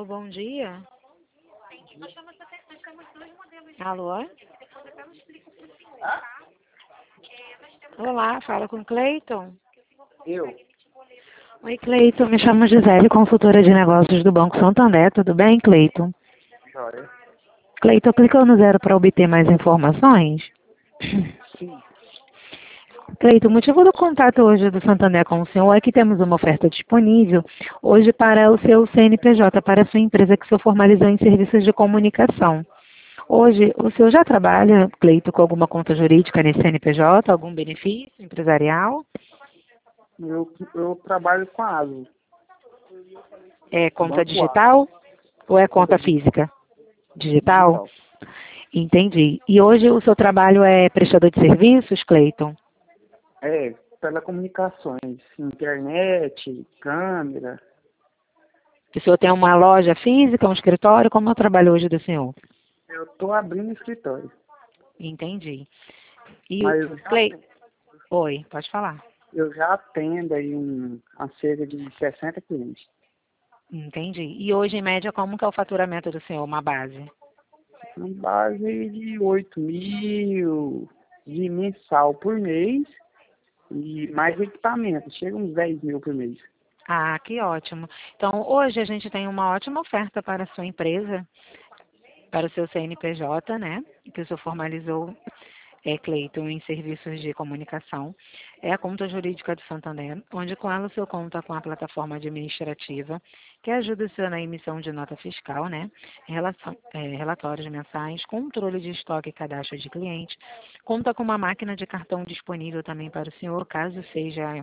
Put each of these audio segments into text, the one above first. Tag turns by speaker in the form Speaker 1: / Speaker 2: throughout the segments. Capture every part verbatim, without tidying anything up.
Speaker 1: Alô, bom dia. Alô? Olá, fala com Cleiton.
Speaker 2: Eu?
Speaker 1: Oi, Cleiton, me chamo Gisele, consultora de negócios do Banco Santander. Tudo bem, Cleiton?
Speaker 2: Joia.
Speaker 1: Cleiton, clicou no zero para obter mais informações?
Speaker 2: Sim.
Speaker 1: Cleiton, o motivo do contato hoje do Santander com o senhor é que temos uma oferta disponível hoje para o seu C N P J, para a sua empresa que o senhor formalizou em serviços de comunicação. Hoje, o senhor já trabalha, Cleiton, com alguma conta jurídica nesse C N P J, algum benefício empresarial?
Speaker 2: Eu, eu trabalho com a Azul.
Speaker 1: É conta
Speaker 2: Banco A.
Speaker 1: digital ou é
Speaker 2: Conta
Speaker 1: conta física? Digital?
Speaker 2: digital.
Speaker 1: Entendi. E hoje o seu trabalho é prestador de serviços, Cleiton?
Speaker 2: É, telecomunicações, internet, câmera.
Speaker 1: O senhor tem uma loja física, um escritório? Como é o trabalho hoje do senhor?
Speaker 2: Eu tô abrindo escritório.
Speaker 1: Entendi. E,
Speaker 2: Mas eu já,
Speaker 1: Cleiton, oi, pode falar.
Speaker 2: eu já atendo aí um, a cerca de sessenta clientes.
Speaker 1: Entendi. E hoje, em média, como que é o faturamento do senhor, uma base?
Speaker 2: Uma base de oito mil de mensal por mês e mais equipamento. Chega uns dez mil por mês.
Speaker 1: Ah, que ótimo. Então, hoje a gente tem uma ótima oferta para a sua empresa, para o seu C N P J, né? Que o senhor formalizou, é, Cleiton, em serviços de comunicação. É a conta jurídica do Santander, onde com ela o senhor conta com a plataforma administrativa, que ajuda o senhor na emissão de nota fiscal, né? Relação, é, relatórios mensais, controle de estoque e cadastro de cliente. Conta com uma máquina de cartão disponível também para o senhor, caso seja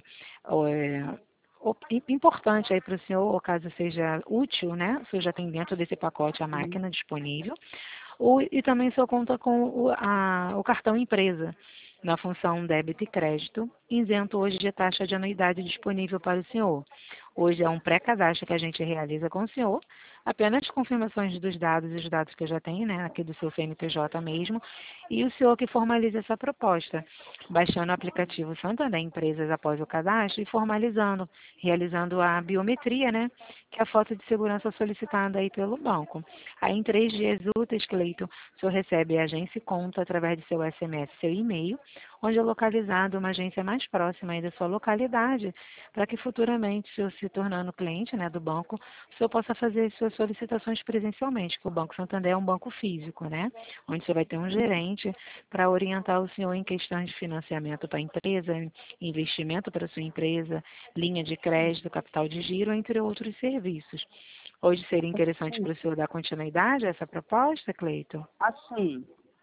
Speaker 1: é, o- importante aí para o senhor, ou caso seja útil, né? O senhor já tem dentro desse pacote a máquina disponível. O, e também o senhor conta com o, a, o cartão empresa, na função débito e crédito, isento hoje de taxa de anuidade disponível para o senhor. Hoje é um pré-cadastro que a gente realiza com o senhor, apenas confirmações dos dados e os dados que eu já tenho, né, aqui do seu C N P J mesmo, e o senhor que formaliza essa proposta, baixando o aplicativo Santander Empresas após o cadastro e formalizando, realizando a biometria, né, que é a foto de segurança solicitada aí pelo banco. Aí, em três dias úteis, Cleiton, o senhor recebe a agência e conta através do seu S M S, seu e-mail, onde é localizado uma agência mais próxima aí da sua localidade, para que futuramente, o senhor se tornando cliente, né, do banco, o senhor possa fazer suas solicitações presencialmente, porque o Banco Santander é um banco físico, né, onde você vai ter um gerente para orientar o senhor em questões de financiamento para a empresa, investimento para a sua empresa, linha de crédito, capital de giro, entre outros serviços. Hoje seria interessante para o senhor dar continuidade a essa proposta, Cleiton?
Speaker 2: Assim,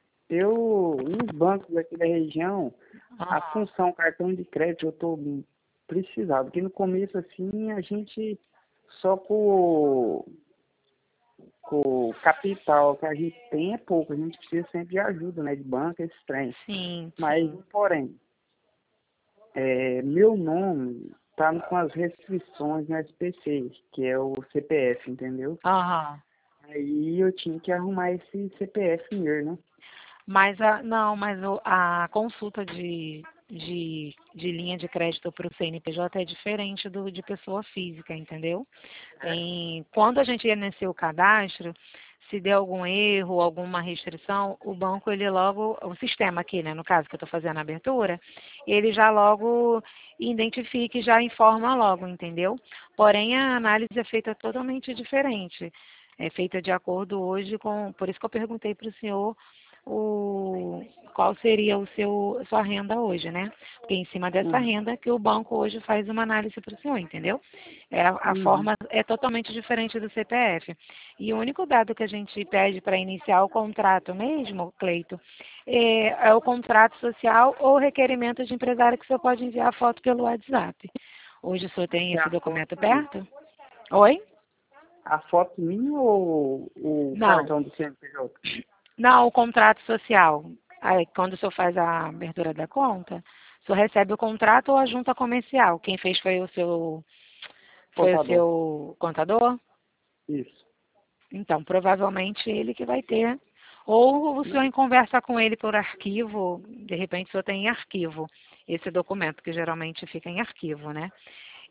Speaker 2: eu, nos bancos aqui da região, a
Speaker 1: Ah,
Speaker 2: função cartão de crédito eu estou precisado, porque no começo, assim, a gente só com, com o capital que a gente tem é pouco, a gente precisa sempre de ajuda, né, de banco, esses trem.
Speaker 1: sim,
Speaker 2: Mas,
Speaker 1: sim.
Speaker 2: porém, é, meu nome está com as restrições no S P C, que é o C P F, entendeu?
Speaker 1: Aham.
Speaker 2: Aí eu tinha que arrumar esse C P F meu, né?
Speaker 1: Mas a, não, mas o- a consulta de, de, de linha de crédito para o C N P J é diferente do de pessoa física, entendeu? Em, quando a gente iniciou o cadastro, se der algum erro, alguma restrição, o banco, ele logo, o sistema aqui, né, no caso que eu estou fazendo a abertura, ele já logo identifica e já informa logo, entendeu? Porém, a análise é feita totalmente diferente. É feita de acordo hoje com, por isso que eu perguntei para o senhor o, qual seria o seu, sua renda hoje, né? Porque é em cima dessa
Speaker 2: Uhum.
Speaker 1: renda que o banco hoje faz uma análise para o senhor, entendeu? É, a, a
Speaker 2: Uhum.
Speaker 1: forma é totalmente diferente do C P F. E o único dado que a gente pede para iniciar o contrato mesmo, Cleito, é, é o contrato social ou requerimento de empresário que o senhor pode enviar a foto pelo WhatsApp. Hoje o senhor tem
Speaker 2: Que é
Speaker 1: esse
Speaker 2: a foto
Speaker 1: documento
Speaker 2: minha.
Speaker 1: perto? Oi?
Speaker 2: A foto minha ou o
Speaker 1: Não.
Speaker 2: cartão do C N P J?
Speaker 1: Não, o contrato social. Aí, quando o senhor faz a abertura da conta, o senhor recebe o contrato ou a junta comercial. Quem fez foi o seu, foi o
Speaker 2: Contador.
Speaker 1: seu contador?
Speaker 2: Isso.
Speaker 1: Então, provavelmente ele que vai ter. Ou o senhor em conversa com ele por arquivo, de repente o senhor tem em arquivo esse documento, que geralmente fica em arquivo, né?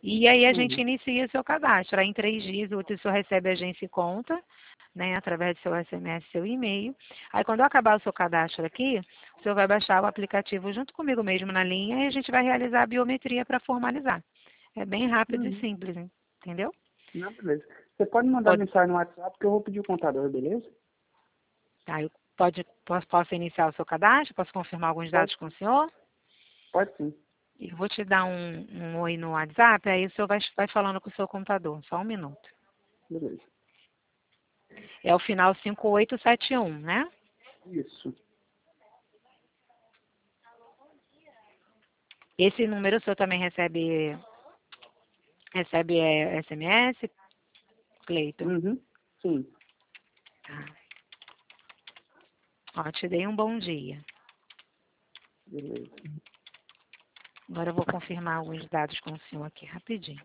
Speaker 1: E aí a
Speaker 2: Uhum.
Speaker 1: gente inicia seu cadastro. Aí em três dias o senhor recebe a agência e conta, né, através do seu S M S, seu e-mail. Aí quando acabar o seu cadastro aqui, o senhor vai baixar o aplicativo junto comigo mesmo na linha e a gente vai realizar a biometria para formalizar. É bem rápido e
Speaker 2: Uhum.
Speaker 1: simples, entendeu?
Speaker 2: Não, beleza. Você pode mandar
Speaker 1: Pode,
Speaker 2: mensagem no WhatsApp que eu vou pedir o contador, beleza?
Speaker 1: tá, eu pode, posso, posso iniciar o seu cadastro? Posso confirmar alguns
Speaker 2: Pode,
Speaker 1: dados com o senhor?
Speaker 2: pode sim.
Speaker 1: Eu vou te dar um, um oi no WhatsApp, aí o senhor vai, vai falando com o seu computador. Só um minuto.
Speaker 2: Beleza.
Speaker 1: É o final cinco oito sete um, né?
Speaker 2: Isso.
Speaker 1: Esse número o senhor também recebe, recebe é, S M S, Cleiton?
Speaker 2: Uhum. Sim.
Speaker 1: Tá. Ó, te dei um bom dia.
Speaker 2: Beleza.
Speaker 1: Agora eu vou confirmar alguns dados com o senhor aqui rapidinho.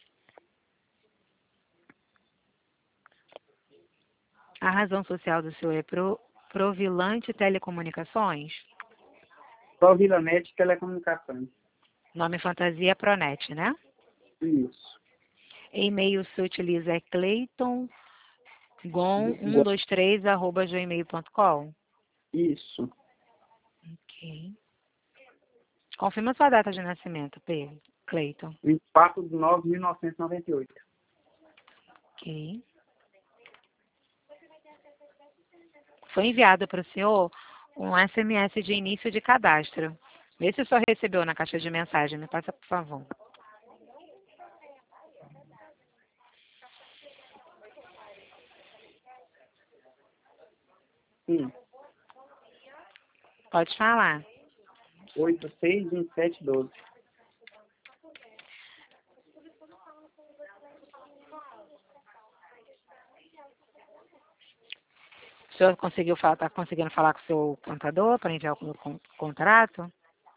Speaker 1: A razão social do senhor é pro, Provilante Telecomunicações?
Speaker 2: Provilamente Telecomunicações.
Speaker 1: Nome fantasia Pronet, né?
Speaker 2: Isso.
Speaker 1: E-mail que você utiliza é cleiton gon um
Speaker 2: Igual-
Speaker 1: dois três arroba gmail ponto com.
Speaker 2: Isso.
Speaker 1: Ok. Confirma sua data de nascimento, Pedro. Cleiton.
Speaker 2: vinte e quatro de nove de mil novecentos e noventa e oito.
Speaker 1: Ok. Foi enviado para o senhor um S M S de início de cadastro. Vê se o senhor recebeu na caixa de mensagem. Me passa, por favor.
Speaker 2: Sim.
Speaker 1: Pode falar.
Speaker 2: oito seis vinte e sete doze.
Speaker 1: O senhor conseguiu falar, está conseguindo falar com o seu contador para enviar o con- contrato?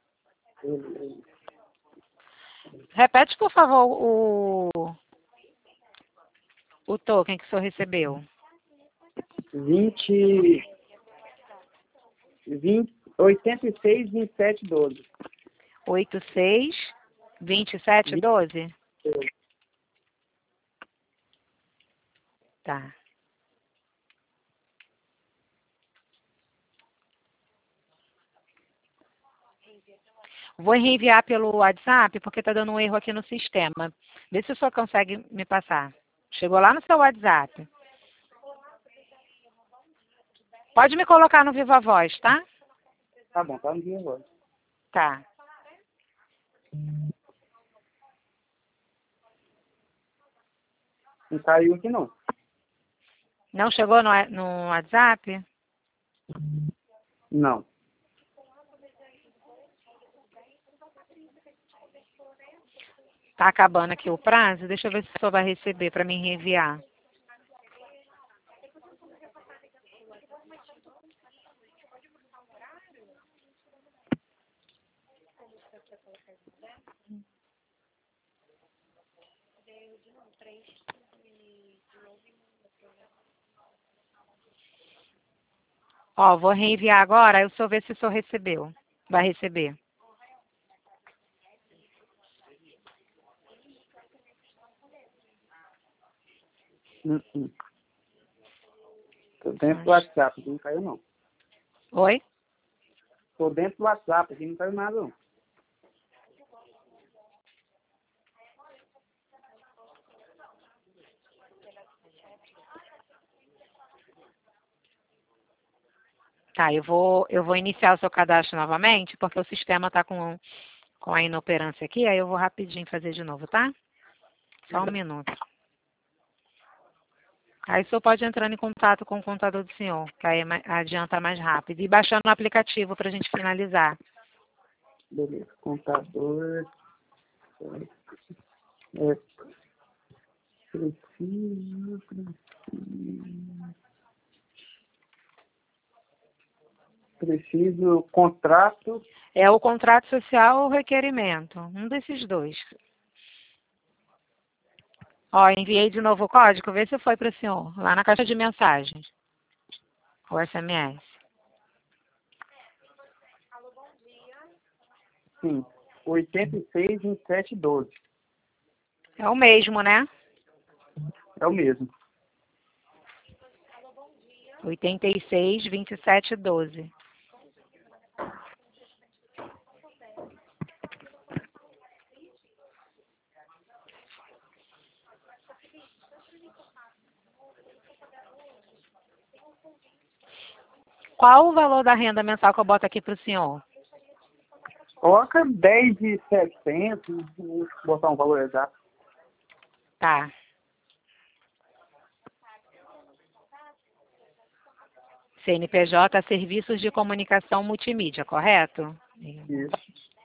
Speaker 1: Repete, por favor, o, o token que o senhor recebeu.
Speaker 2: vinte, vinte, oitenta e seis vinte e sete doze.
Speaker 1: oito seis vinte e sete
Speaker 2: vinte
Speaker 1: doze?
Speaker 2: e doze.
Speaker 1: Tá. Vou reenviar pelo WhatsApp porque está dando um erro aqui no sistema. Vê se o senhor consegue me passar. Chegou lá no seu WhatsApp. Pode me colocar no Viva Voz, tá?
Speaker 2: Tá bom, tá no dia agora.
Speaker 1: Tá.
Speaker 2: Não caiu aqui não.
Speaker 1: Não chegou no, no WhatsApp?
Speaker 2: Não.
Speaker 1: Tá acabando aqui o prazo. Deixa eu ver se o senhor vai receber para mim reenviar. Ó, vou reenviar agora, aí o senhor vê se o senhor recebeu. Vai receber.
Speaker 2: Hum, hum. Tô dentro do WhatsApp, aqui não caiu não.
Speaker 1: Oi?
Speaker 2: Tô dentro do WhatsApp, aqui não caiu nada não.
Speaker 1: Tá, eu vou, eu vou iniciar o seu cadastro novamente, porque o sistema está com, com a inoperância aqui, aí eu vou rapidinho fazer de novo, tá? Só um minuto. Aí o senhor pode entrar em contato com o contador do senhor, que aí é mais- adianta mais rápido. E baixando o aplicativo para a gente finalizar.
Speaker 2: Beleza, contador. É, preciso, preciso. Preciso contrato.
Speaker 1: É o contrato social ou o requerimento? Um desses dois. Ó, enviei de novo o código, vê se foi para o senhor, lá na caixa de mensagens. O S M S.
Speaker 2: Sim. oitenta e seis vinte e sete doze.
Speaker 1: É o mesmo, né?
Speaker 2: É o mesmo.
Speaker 1: oitenta e seis, vinte e sete, doze. Qual o valor da renda mensal que eu boto aqui para o senhor?
Speaker 2: Coloca dez e setecentos, vou botar um valor exato.
Speaker 1: Tá. C N P J, Serviços de Comunicação Multimídia, correto?
Speaker 2: Isso.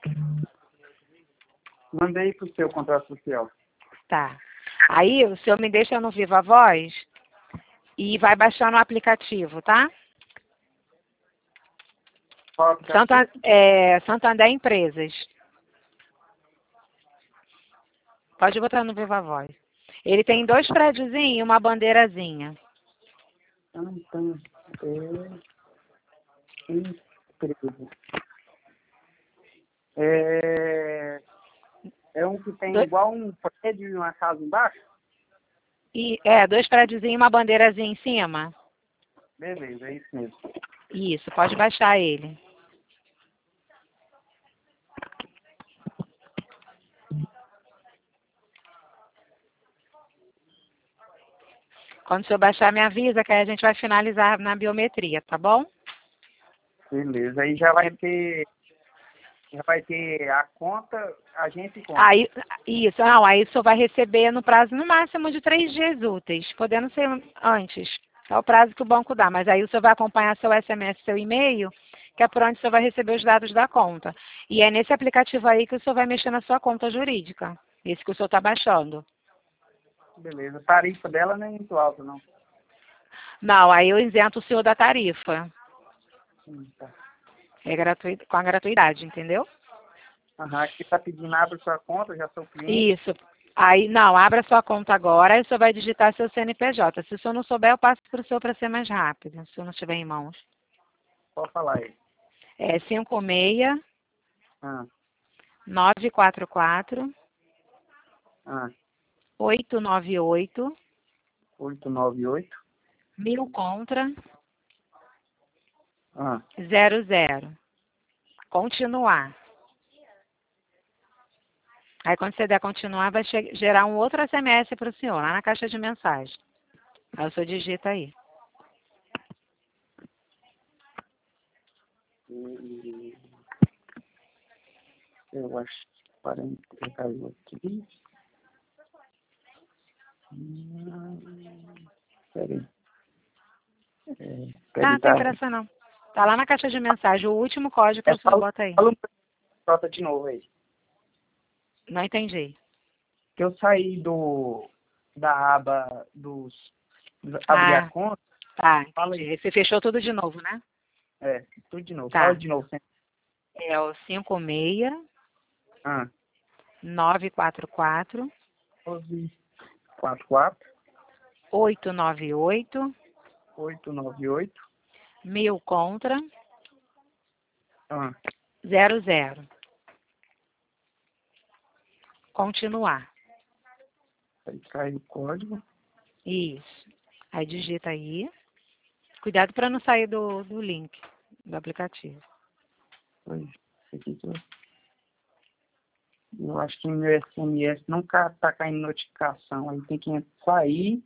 Speaker 2: Mandei pro seu contrato social.
Speaker 1: Tá. Aí o senhor me deixa no Viva Voz e vai baixar no aplicativo, tá?
Speaker 2: Qual aplicativo?
Speaker 1: Santa, é, Santander Empresas. Pode botar no Viva Voz. Ele tem dois prédiozinhos e uma bandeirazinha.
Speaker 2: Santander Empresa. É... é um que tem
Speaker 1: Do...
Speaker 2: igual um prédio e uma casa embaixo?
Speaker 1: E, é, dois prédiozinhos e uma bandeirazinha em cima.
Speaker 2: Beleza, é isso mesmo.
Speaker 1: Isso, pode baixar ele. Quando o senhor baixar, me avisa que aí a gente vai finalizar na biometria, tá bom?
Speaker 2: Beleza, aí já vai ter... Já vai ter a conta, agente e conta.
Speaker 1: Aí, isso, não, aí o senhor vai receber no prazo no máximo de três dias úteis, podendo ser antes. É o prazo que o banco dá, mas aí o senhor vai acompanhar seu S M S, seu e-mail, que é por onde o senhor vai receber os dados da conta. E é nesse aplicativo aí que o senhor vai mexer na sua conta jurídica, esse que o senhor está baixando.
Speaker 2: Beleza, a tarifa dela não é muito alta, não.
Speaker 1: Não, aí eu isento o senhor da tarifa.
Speaker 2: Hum, tá.
Speaker 1: É gratuito, com a gratuidade, entendeu?
Speaker 2: Aham, aqui tá pedindo abre sua conta, já sou cliente.
Speaker 1: Isso. Aí, não, abra sua conta agora, aí o senhor vai digitar seu C N P J. Se o senhor não souber, eu passo para o senhor para ser mais rápido, se o senhor não estiver em mãos.
Speaker 2: Pode falar aí.
Speaker 1: É cinco seis,
Speaker 2: Ah,
Speaker 1: nove quatro quatro,
Speaker 2: ah,
Speaker 1: oito nove oito,
Speaker 2: oito nove oito.
Speaker 1: mil contra,
Speaker 2: Ah,
Speaker 1: zero zero. Continuar. Aí quando você der continuar, vai che- gerar um outro S M S para o senhor, lá na caixa de mensagem. Aí o senhor digita aí.
Speaker 2: e- eu acho que quarenta eu caiu aqui. Hum, Peraí. É,
Speaker 1: Tá,
Speaker 2: peraí,
Speaker 1: não tem
Speaker 2: tá.
Speaker 1: pressa não. Tá lá na caixa de mensagem, o último código que
Speaker 2: É
Speaker 1: o senhor
Speaker 2: só
Speaker 1: bota aí.
Speaker 2: fala um de novo aí.
Speaker 1: Não entendi.
Speaker 2: Que eu saí do da aba dos abrir a
Speaker 1: Ah,
Speaker 2: conta.
Speaker 1: tá,
Speaker 2: Fala
Speaker 1: entendi.
Speaker 2: aí.
Speaker 1: Aí você fechou tudo de novo, né?
Speaker 2: É, tudo de novo. Fala
Speaker 1: Tá.
Speaker 2: de novo. Sempre.
Speaker 1: É o cinco seis,
Speaker 2: Ah,
Speaker 1: nove quatro quatro,
Speaker 2: doze, quarenta e quatro,
Speaker 1: oito nove oito,
Speaker 2: oito nove oito.
Speaker 1: mil contra,
Speaker 2: Ah,
Speaker 1: zero zero. Continuar.
Speaker 2: aí cai o código.
Speaker 1: Isso. Aí digita aí. Cuidado para não sair do, do link do aplicativo.
Speaker 2: Pois, aqui que eu, eu acho que meu S M S não ca- tá caindo notificação. Aí tem que sair.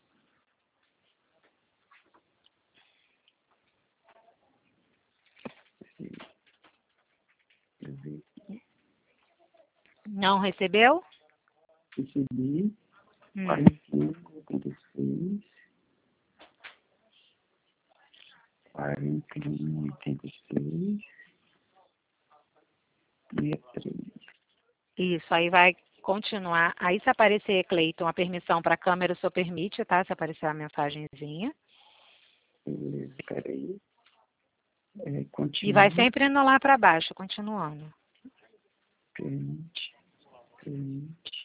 Speaker 1: Não recebeu?
Speaker 2: Recebi.
Speaker 1: Hum.
Speaker 2: quarenta e cinco, oitenta e seis. quarenta e um, oitenta e seis. sessenta e três.
Speaker 1: Isso, aí vai continuar. Aí se aparecer, Cleiton, a permissão para a câmera, o senhor permite, tá? Se aparecer a mensagenzinha.
Speaker 2: Beleza, peraí. É,
Speaker 1: E vai
Speaker 2: continua.
Speaker 1: sempre indo lá para baixo, continuando.
Speaker 2: Permite. Permite.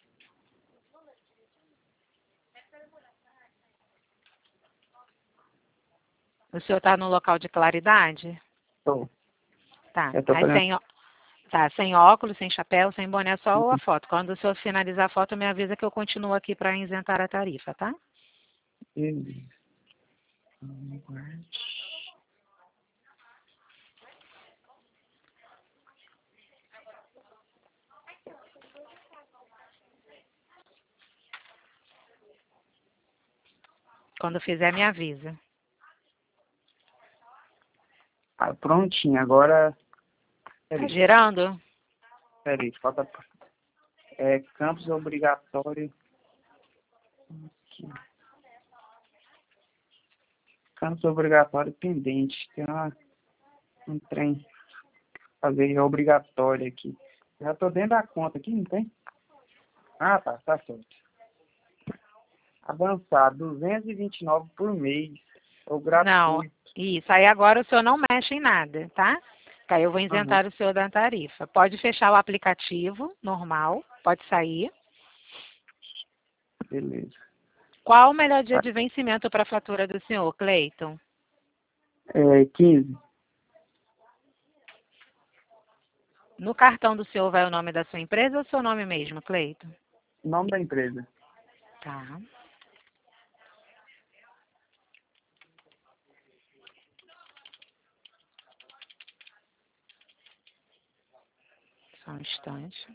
Speaker 1: O senhor está no local de claridade?
Speaker 2: Tô.
Speaker 1: Tá.
Speaker 2: Eu tô
Speaker 1: Aí
Speaker 2: fazendo.
Speaker 1: tem, ó, Tá, sem óculos, sem chapéu, sem boné, só a foto. Quando o senhor finalizar a foto, me avisa que eu continuo aqui para isentar a tarifa, tá?
Speaker 2: Beleza. Aguarde.
Speaker 1: Quando fizer, me avisa.
Speaker 2: Ah, prontinho, agora...
Speaker 1: Tá
Speaker 2: Peraí,
Speaker 1: girando?
Speaker 2: peraí, falta... É, campus obrigatório... Aqui. Campus obrigatório pendente. Tem uma, um trem fazer obrigatório aqui. Já tô dentro da conta aqui, não tem? Ah, tá, tá certo. Avançar, duzentos e vinte e nove por mês. Ou
Speaker 1: Não,
Speaker 2: gratuito.
Speaker 1: isso. Aí agora o senhor não mexe em nada, tá? Aí eu vou
Speaker 2: Aham,
Speaker 1: isentar o senhor da tarifa. Pode fechar o aplicativo, normal, pode sair.
Speaker 2: beleza.
Speaker 1: Qual o melhor dia de vencimento para a fatura do senhor, Cleiton?
Speaker 2: É, quinze.
Speaker 1: No cartão do senhor vai o nome da sua empresa ou o seu nome mesmo, Cleiton?
Speaker 2: Nome da empresa.
Speaker 1: Tá. Só um instante.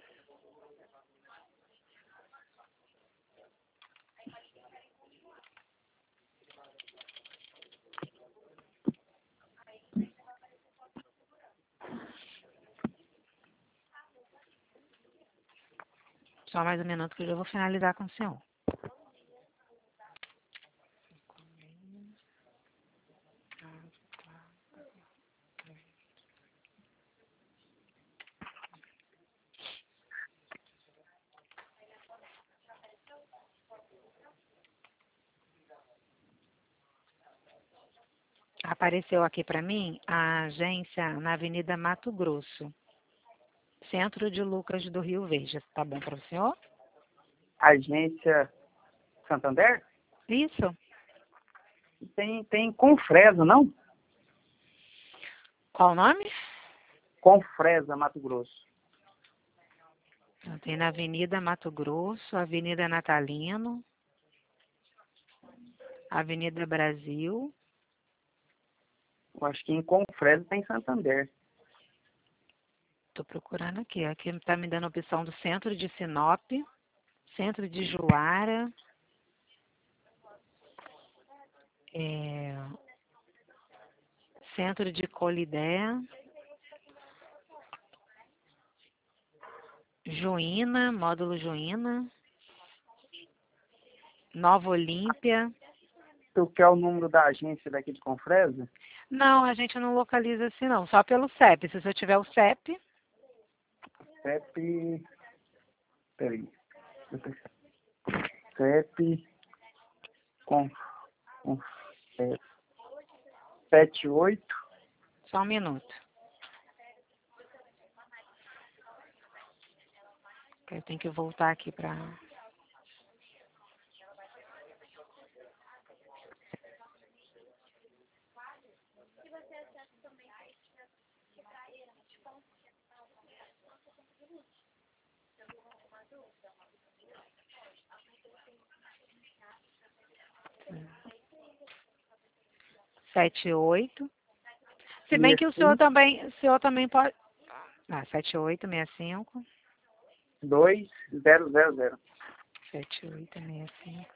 Speaker 1: Só mais um minuto que eu já vou finalizar com o senhor. Apareceu aqui para mim a agência na Avenida Mato Grosso, centro de Lucas do Rio Verde. Tá bom para o senhor?
Speaker 2: Agência Santander?
Speaker 1: Isso.
Speaker 2: Tem, tem Confresa, não?
Speaker 1: Qual o nome?
Speaker 2: Confresa, Mato Grosso.
Speaker 1: Tem na Avenida Mato Grosso, Avenida Natalino, Avenida Brasil.
Speaker 2: Eu acho que em Confresa tem Santander.
Speaker 1: Estou procurando aqui. Aqui está me dando a opção do centro de Sinop, centro de Juara, é, centro de Colidé, Juína, módulo Juína, Nova Olímpia.
Speaker 2: Tu quer o número da agência daqui de Confresa?
Speaker 1: Não, a gente não localiza assim não, só pelo C E P. Se você tiver o C E P,
Speaker 2: C E P... Peraí. C E P... Com... com é, sete oito...
Speaker 1: só um minuto. Eu tenho que voltar aqui para... sete oito. Se bem que o senhor também, o senhor também pode... Ah, sete oito seis cinco.
Speaker 2: dois zero zero zero.
Speaker 1: sete oito seis cinco.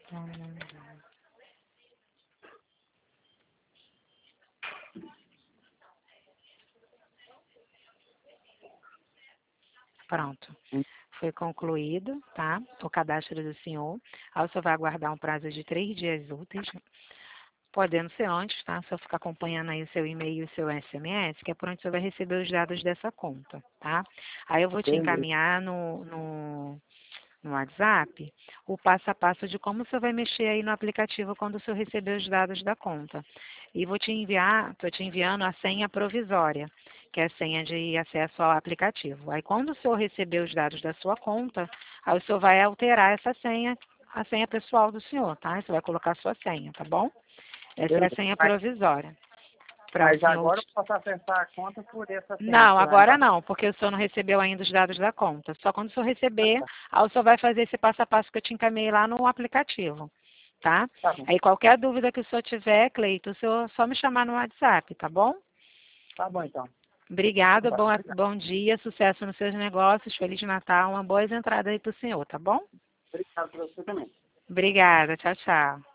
Speaker 1: Pronto. Foi concluído, tá? O cadastro do senhor. Aí o senhor vai aguardar um prazo de três dias úteis, podendo ser antes, tá? Só ficar acompanhando aí o seu e-mail e o seu S M S, que é por onde o senhor vai receber os dados dessa conta, tá? Aí eu vou te
Speaker 2: Beleza.
Speaker 1: encaminhar no, no, no WhatsApp o passo a passo de como o senhor vai mexer aí no aplicativo quando o senhor receber os dados da conta. E vou te enviar, estou te enviando a senha provisória, que é a senha de acesso ao aplicativo. Aí quando o senhor receber os dados da sua conta, aí o senhor vai alterar essa senha, a senha pessoal do senhor, tá? Você vai colocar a sua senha, tá bom? Essa é a
Speaker 2: Beleza.
Speaker 1: senha provisória. para
Speaker 2: Mas
Speaker 1: o senhor...
Speaker 2: agora eu posso acessar a conta por essa senha.
Speaker 1: Não,
Speaker 2: que
Speaker 1: agora
Speaker 2: vai dar.
Speaker 1: não, porque o senhor não recebeu ainda os dados da conta. Só quando o senhor receber, aí o senhor vai fazer esse passo a passo que eu te encaminhei lá no aplicativo, tá?
Speaker 2: Tá bom.
Speaker 1: Aí qualquer dúvida que o senhor tiver, Cleito, o senhor só me chamar no WhatsApp, tá bom?
Speaker 2: Tá bom, então.
Speaker 1: Obrigada,
Speaker 2: Tá,
Speaker 1: bom,
Speaker 2: obrigado.
Speaker 1: bom dia, sucesso nos seus negócios, Feliz Natal, uma boa entrada aí para o senhor, tá bom?
Speaker 2: Obrigado por você também.
Speaker 1: Obrigada, tchau, tchau.